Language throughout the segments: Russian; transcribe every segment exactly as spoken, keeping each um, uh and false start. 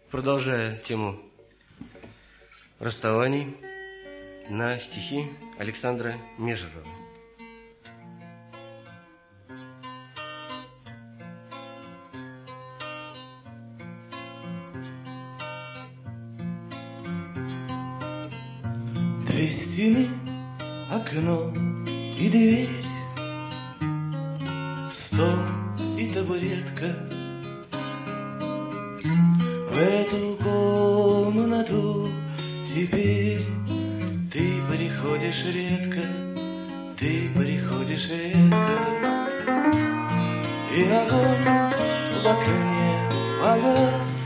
Продолжая тему расставаний на стихи Александра Межерова. Две стены, окно и дверь, стол и табуретка. В эту комнату теперь ты приходишь редко, ты приходишь редко. И огонь в окне погас,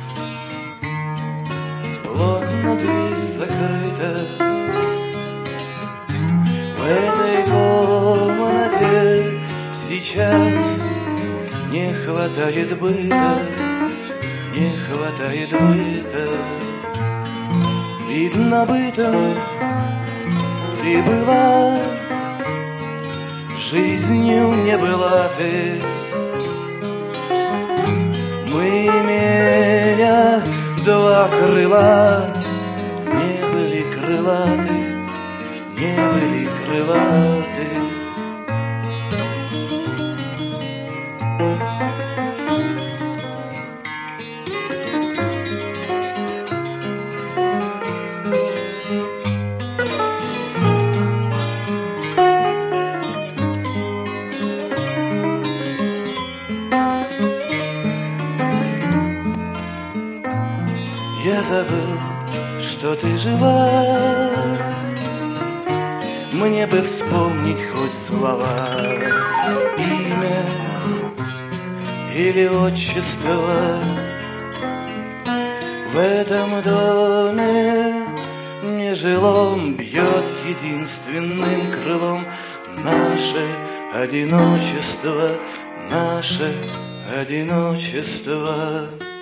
плотно дверь закрыта. В этой комнате сейчас не хватает быта, не хватает быта. Видно, бытом ты была, жизнью не была ты. Мы, имея два крыла, не были крылаты, не были крылаты. Я забыл, что ты жива. Мне бы вспомнить хоть слова, имя или отчество. В этом доме нежилом бьет единственным крылом наше одиночество, наше одиночество.